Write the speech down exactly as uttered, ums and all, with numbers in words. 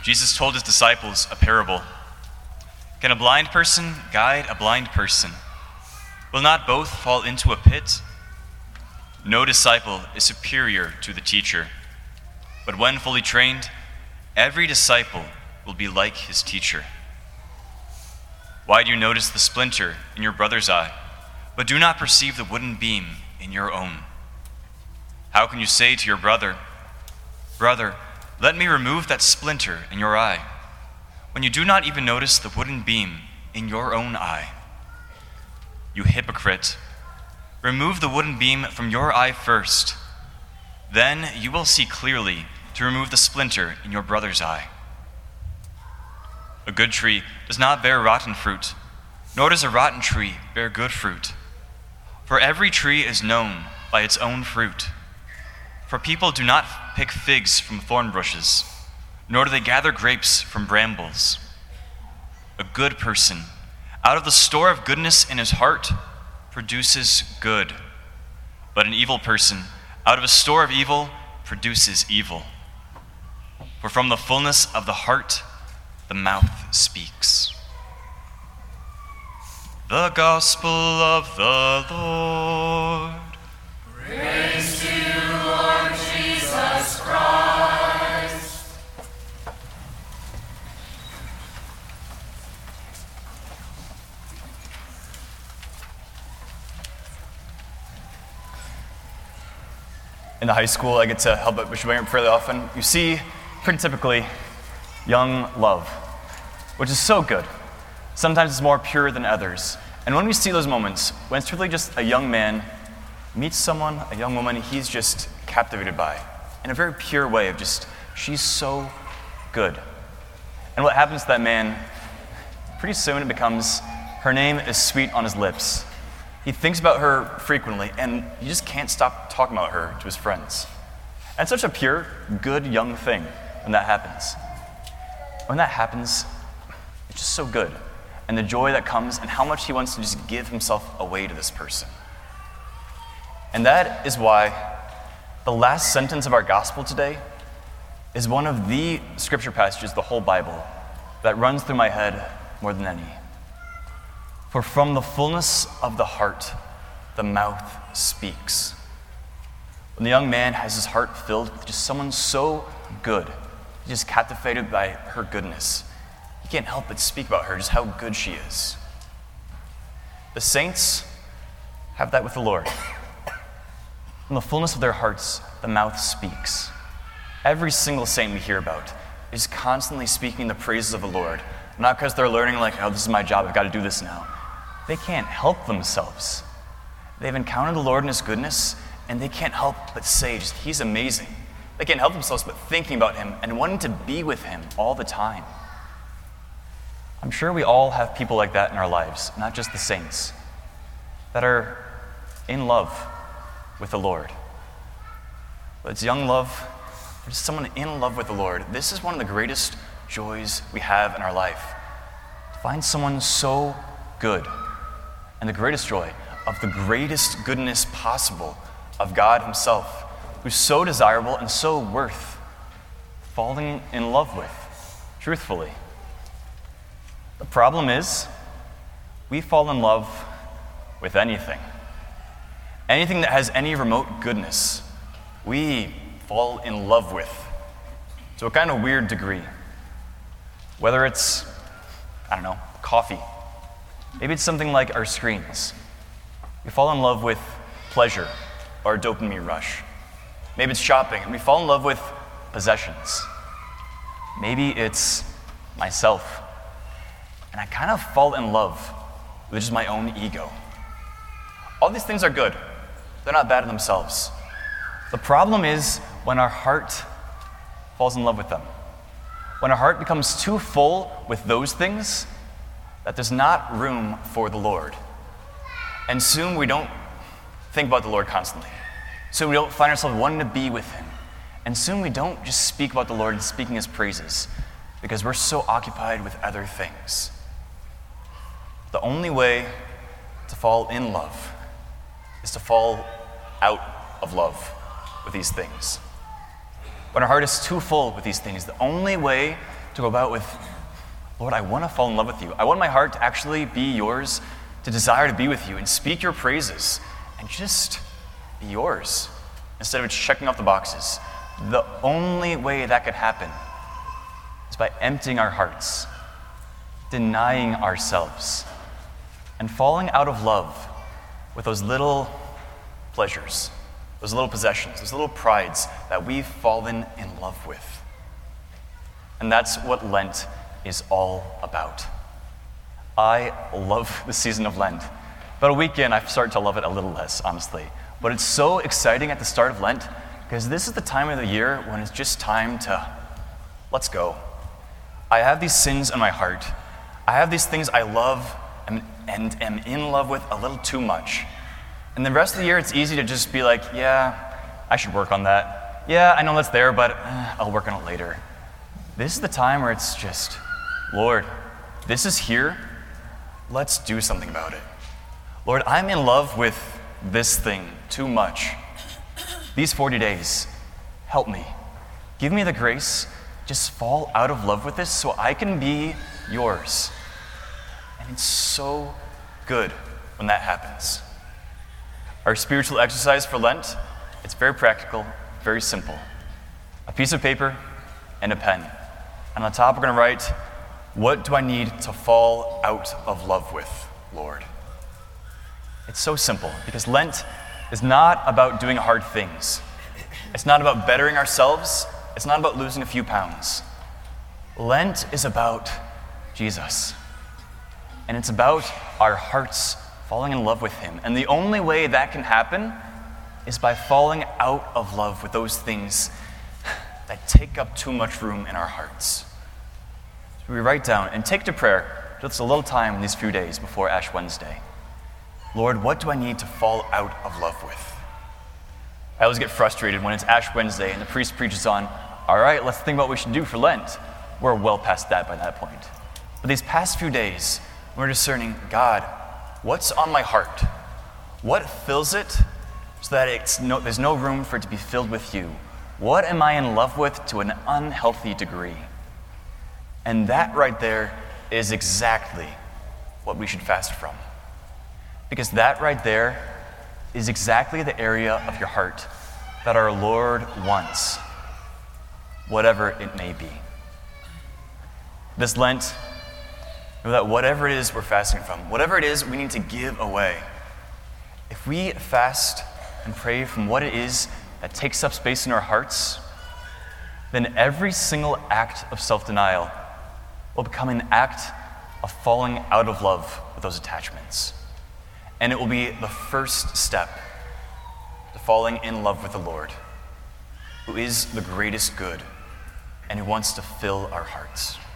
Jesus told his disciples a parable. Can a blind person guide a blind person? Will not both fall into a pit? No disciple is superior to the teacher, but when fully trained, every disciple will be like his teacher. Why do you notice the splinter in your brother's eye, but do not perceive the wooden beam in your own? How can you say to your brother, "Brother, let me remove that splinter in your eye," when you do not even notice the wooden beam in your own eye? You hypocrite, remove the wooden beam from your eye first. Then you will see clearly to remove the splinter in your brother's eye. A good tree does not bear rotten fruit, nor does a rotten tree bear good fruit. For every tree is known by its own fruit. For people do not pick figs from thorn bushes, nor do they gather grapes from brambles. A good person, out of the store of goodness in his heart, produces good. But an evil person, out of a store of evil, produces evil. For from the fullness of the heart, the mouth speaks. The Gospel of the Lord. Praise to you, Lord Jesus Christ. In the high school, I get to help at Bishop Barrett fairly often. You see, pretty typically, young love, which is so good. Sometimes it's more pure than others. And when we see those moments, when it's truly just a young man meets someone, a young woman, he's just captivated by, in a very pure way of just, she's so good. And what happens to that man, pretty soon it becomes, her name is sweet on his lips. He thinks about her frequently, and you just can't stop talking about her to his friends. And it's such a pure, good, young thing when that happens. When that happens, it's just so good. And the joy that comes, and how much he wants to just give himself away to this person. And that is why the last sentence of our gospel today is one of the scripture passages, the whole Bible, that runs through my head more than any. For from the fullness of the heart, the mouth speaks. When the young man has his heart filled with just someone so good, he's just captivated by her goodness, he can't help but speak about her, just how good she is. The saints have that with the Lord. From the fullness of their hearts, the mouth speaks. Every single saint we hear about is constantly speaking the praises of the Lord. Not because they're learning like, oh, this is my job, I've got to do this now. They can't help themselves. They've encountered the Lord in his goodness, and they can't help but say, just, he's amazing. They can't help themselves but thinking about him and wanting to be with him all the time. I'm sure we all have people like that in our lives, not just the saints, that are in love with the Lord. But it's young love, or just someone in love with the Lord. This is one of the greatest joys we have in our life. To find someone so good, and the greatest joy of the greatest goodness possible of God himself, who's so desirable and so worth falling in love with, truthfully. The problem is, we fall in love with anything. Anything that has any remote goodness, we fall in love with, to a kind of weird degree. Whether it's, I don't know, coffee. Maybe it's something like our screens. We fall in love with pleasure, or a dopamine rush. Maybe it's shopping, and we fall in love with possessions. Maybe it's myself. And I kind of fall in love with just my own ego. All these things are good. They're not bad in themselves. The problem is when our heart falls in love with them. When our heart becomes too full with those things, that there's not room for the Lord. And soon we don't think about the Lord constantly. Soon we don't find ourselves wanting to be with him. And soon we don't just speak about the Lord and speaking his praises, because we're so occupied with other things. The only way to fall in love is to fall out of love with these things. When our heart is too full with these things, the only way to go about with, Lord, I want to fall in love with you. I want my heart to actually be yours, to desire to be with you and speak your praises and just be yours instead of just checking off the boxes. The only way that could happen is by emptying our hearts, denying ourselves, and falling out of love with those little pleasures, those little possessions, those little prides that we've fallen in love with. And that's what Lent is all about. I love the season of Lent. About a weekend, I've started to love it a little less, honestly. But it's so exciting at the start of Lent because this is the time of the year when it's just time to, let's go. I have these sins in my heart. I have these things I love and, and am in love with a little too much. And the rest of the year, it's easy to just be like, yeah, I should work on that. Yeah, I know that's there, but uh, I'll work on it later. This is the time where it's just, Lord, this is here. Let's do something about it. Lord, I'm in love with this thing too much. These forty days, help me. Give me the grace, just fall out of love with this so I can be yours. And it's so good when that happens. Our spiritual exercise for Lent, it's very practical, very simple. A piece of paper and a pen. And on the top, we're going to write, what do I need to fall out of love with, Lord? It's so simple because Lent is not about doing hard things. It's not about bettering ourselves. It's not about losing a few pounds. Lent is about Jesus. And it's about our hearts falling in love with him. And the only way that can happen is by falling out of love with those things that take up too much room in our hearts. So we write down and take to prayer just a little time in these few days before Ash Wednesday. Lord, what do I need to fall out of love with? I always get frustrated when it's Ash Wednesday and the priest preaches on, all right, let's think about what we should do for Lent. We're well past that by that point. But these past few days, we're discerning, God, what's on my heart? What fills it so that it's no, there's no room for it to be filled with you? What am I in love with to an unhealthy degree? And that right there is exactly what we should fast from. Because that right there is exactly the area of your heart that our Lord wants, whatever it may be. This Lent, know that whatever it is we're fasting from, whatever it is we need to give away, if we fast and pray from what it is that takes up space in our hearts, then every single act of self-denial will become an act of falling out of love with those attachments. And it will be the first step to falling in love with the Lord, who is the greatest good and who wants to fill our hearts.